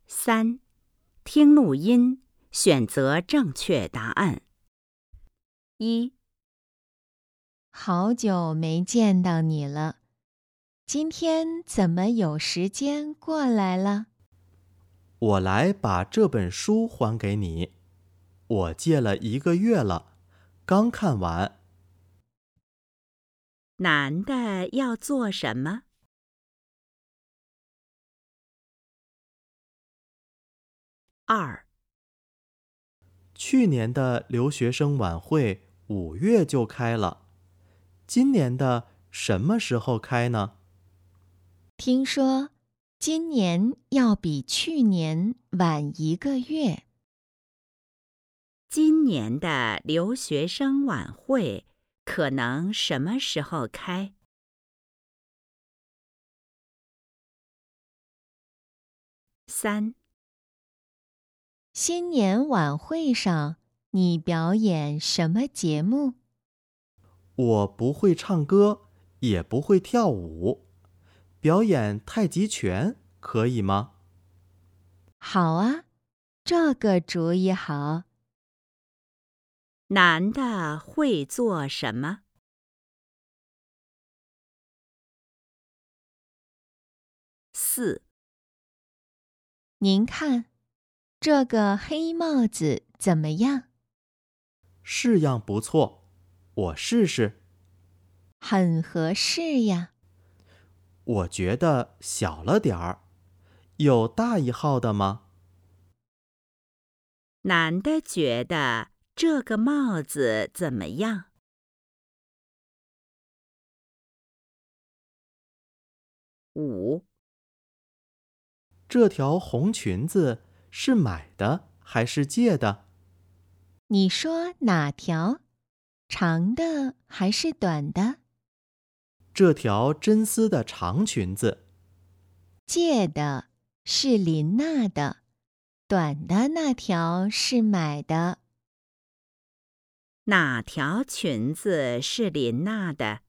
3. 听录音，选择正确答案。1. 好久没见到你了，今天怎么有时间过来了？ 我来把这本书还给你，我借了1个月了，刚看完。 男的要做什么？2. 去年的留学生晚会5月就开了，今年的什么时候开呢？ 听说今年要比去年晚1个月。 今年的留学生晚会可能什么时候开？3. 新年晚会上，你表演什么节目？ 我不会唱歌，也不会跳舞，表演太极拳可以吗？ 好啊，这个主意好。 男的会做什么？4. 您看，这个黑帽子怎么样？ 式样不错，我试试。 很合适呀。 我觉得小了点儿，有大1号的吗？ 男的觉得这个帽子怎么样？5. 这条红裙子是买的还是借的？ 你说哪条？长的还是短的？ 这条真丝的长裙子。 借的，是琳娜的，短的那条是买的。 哪条裙子是琳娜的？